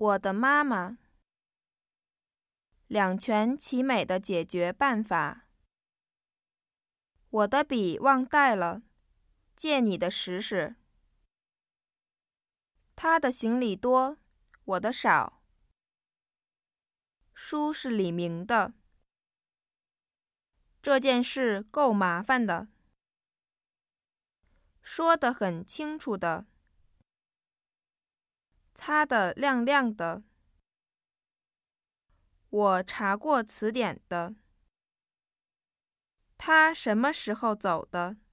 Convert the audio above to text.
我的妈妈，两全其美的解决办法。我的笔忘带了，借你的使使。他的行李多，我的少。书是李明的，这件事够麻烦的。说得很清楚的，擦得亮亮的。我查过词典的。他什么时候走的？